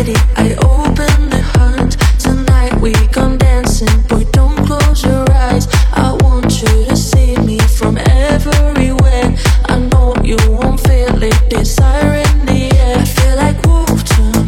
ready. I open the heart. Tonight we gone dancing. Boy, don't close your eyes. I want you to see me from everywhere. I know you won't feel it. Desire in the air. I feel like wolf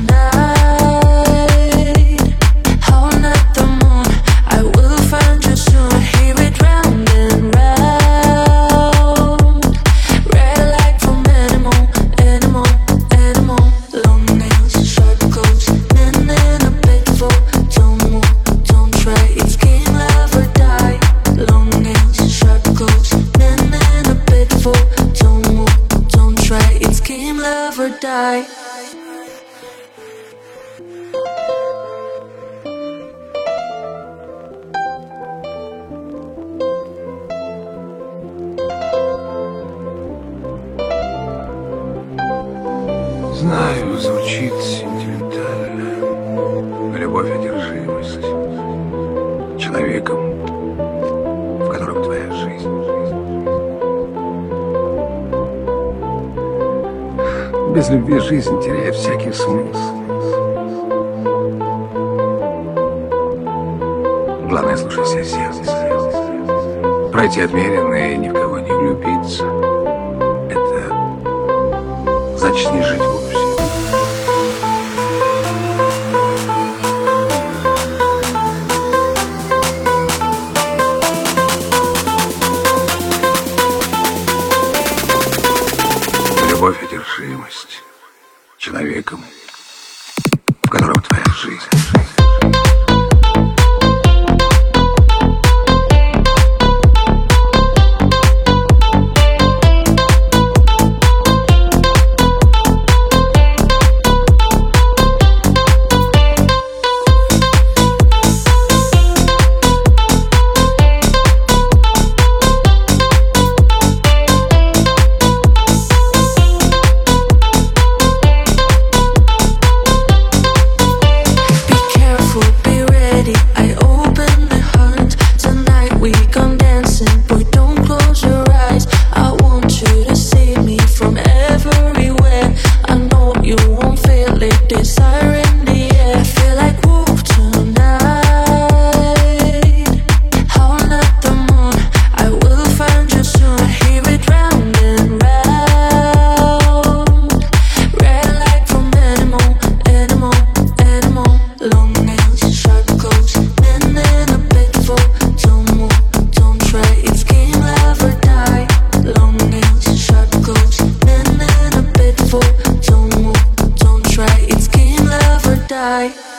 tonight. Howling at the moon. I will find you soon. Hear it round and round. Red light from animal, animal, animal. Long nails, sharp clothes, men in a pitfall. Don't move, don't try. It's game, love or die. Long nails, sharp clothes, men in a pitfall. Don't move, don't try. It's game, love or die. Знаю, звучит сентиментально. Любовь, одержимость человеком, в котором твоя жизнь. Без любви жизнь теряет всякий смысл. Главное, слушайся сердца. Пройти отмеренно и ни в кого не влюбиться. Это значит не жить вовсе. Любовь, одержимость человеком, в котором твоя жизнь. Die.